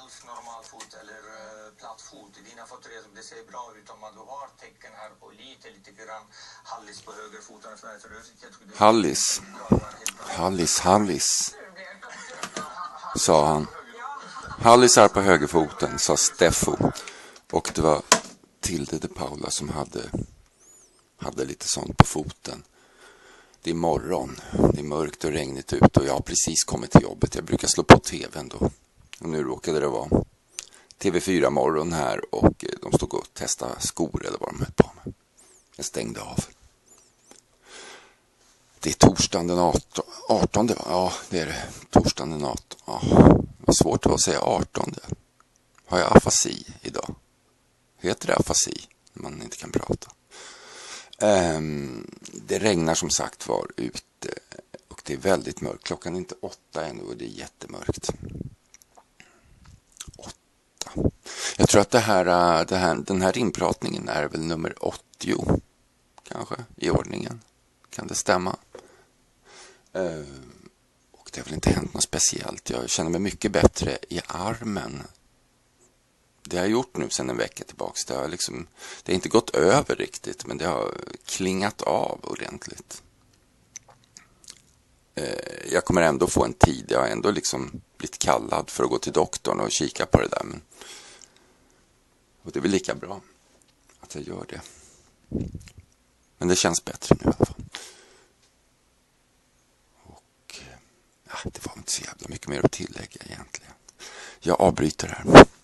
halv normal fot eller platt fot. Dina fötter det ser bra ut om du har tecken här på lite grann hallis på högerfoten. Hallis, sa han. Hallis här på högerfoten, sa Steffo. Och det var Tilde de Paula som hade lite sånt på foten. Det är morgon, det är mörkt och regnigt ut och jag har precis kommit till jobbet. Jag brukar slå på tvn då. Och nu råkade det vara TV4 morgon här och de stod och testade skor eller vad de höll på med. Jag stängde av. Det är torsdagen den 18. Ja, det är det. Torsdagen den 18. Ja, vad svårt det var att säga 18. Har jag afasi idag? Heter det afasi när man inte kan prata? Det regnar som sagt var ute och det är väldigt mörkt. Klockan är inte 8 ännu och det är jättemörkt. 8. Jag tror att den här inpratningen är väl nummer 80 kanske i ordningen. Kan det stämma? Och det har väl inte hänt något speciellt. Jag känner mig mycket bättre i armen. Det har jag gjort nu sedan en vecka tillbaka. Det har inte gått över riktigt, men det har klingat av ordentligt. Jag kommer ändå få en tid. Jag har ändå blivit kallad för att gå till doktorn och kika på det där. Och det är väl lika bra att jag gör det. Men det känns bättre nu i alla fall. Och det var inte så jävla mycket mer att tillägga egentligen. Jag avbryter här.